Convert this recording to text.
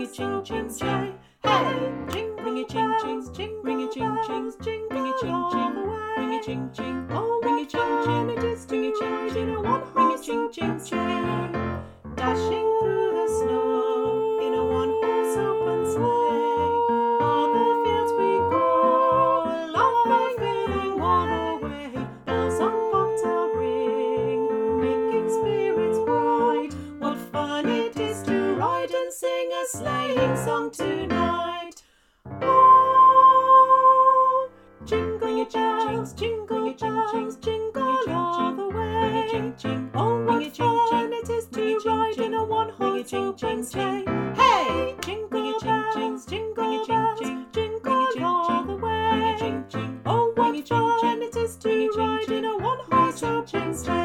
ching ching ching. Hey, ring a ching ching ching, ring a ching ching ching, ring a ching ching, ring a ching ching, oh ring a ching ching, it is ring a ching ching, a one horse ching ching ching. Dashing through the snow in a one-horse open sleigh. O'er the fields we go, laughing all the way. Bells on bobtail ring, making spirits bright. What fun it is to ride and sing a sleighing song tonight. Oh, jingle bells, jingle bells, jingle all the way. Oh, what fun it is to ride in a one-horse open sleigh. Hey, jingle bells, jingle bells, jingle all the way. Oh, what fun it is to ride in a one-horse open sleigh.